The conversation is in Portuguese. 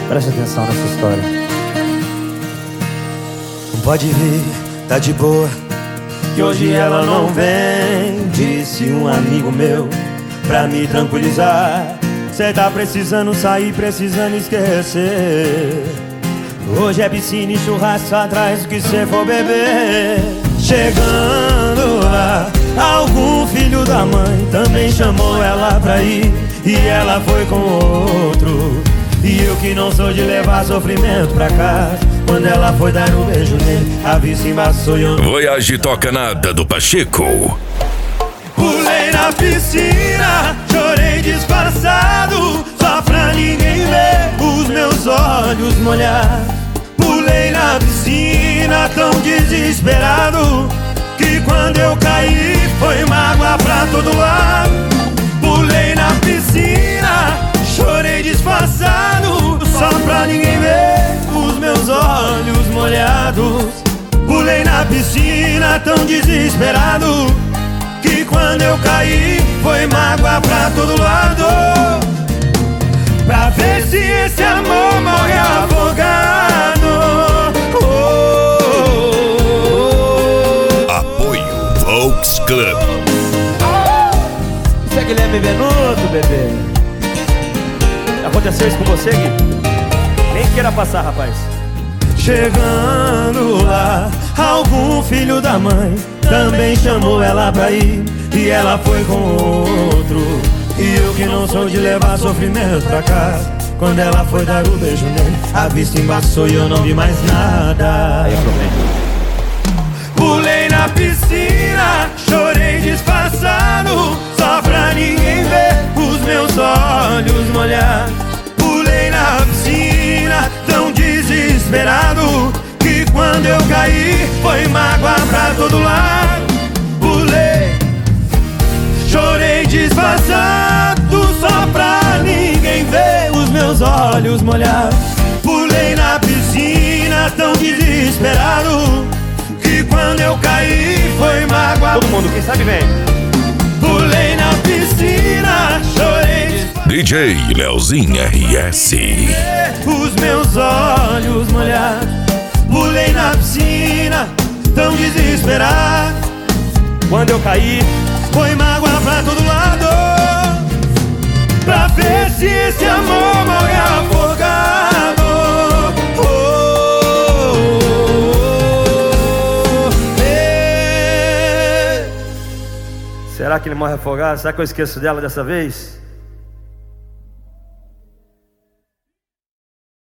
Preste atenção nessa história. Pode vir, tá de boa, que hoje ela não vem. Disse um amigo meu, pra me tranquilizar. Cê tá precisando sair, precisando esquecer. Hoje é piscina e churrasco atrás do que cê for beber. Chegando lá, algum filho da mãe também chamou ela pra ir, e ela foi com outro. E eu que não sou de levar sofrimento pra casa, quando ela foi dar um beijo nele, a vista embaçou e eu não... Voyage toca nada do Pacheco. Pulei na piscina, chorei disfarçado, só pra ninguém ver os meus olhos molhados. Pulei na piscina tão desesperado, que quando eu caí foi mágoa pra todo lado. Pulei na piscina, chorei disfarçado, só pra ninguém ver os meus olhos molhados. Pulei na piscina tão desesperado, que quando eu caí foi mágoa pra todo lado. Pra ver se esse amor morre afogado. Apoio Volks Club. Isso é Guilherme Venuto, bebê. Aconteceu isso com você, Gui? Nem queira passar, rapaz. Chegando lá, algum filho da mãe também chamou ela pra ir, e ela foi com outro. E eu que não sou de levar sofrimento pra casa, quando ela foi dar o beijo nele, a vista embaçou e eu não vi mais nada. Aí é problema. Pulei na piscina, chorei disfarçado, só pra ninguém ver os meus olhos molhados. Pulei na piscina tão desesperado, que quando eu caí foi mágoa pra todo lado. Pulei, chorei disfarçado, só pra ninguém ver os meus olhos molhados. Pulei na piscina tão desesperado, que quando eu caí foi mágoa. Todo mundo, quem sabe vem. Pulei na piscina, chorei disfarçado, DJ Leozinho RS. os meus olhos molhados. Pulei na piscina tão desesperado, Quando eu caí, foi mágoa pra todo lado. Pra ver se esse amor morre afogado. será que ele morre afogado? Será que eu esqueço dela dessa vez?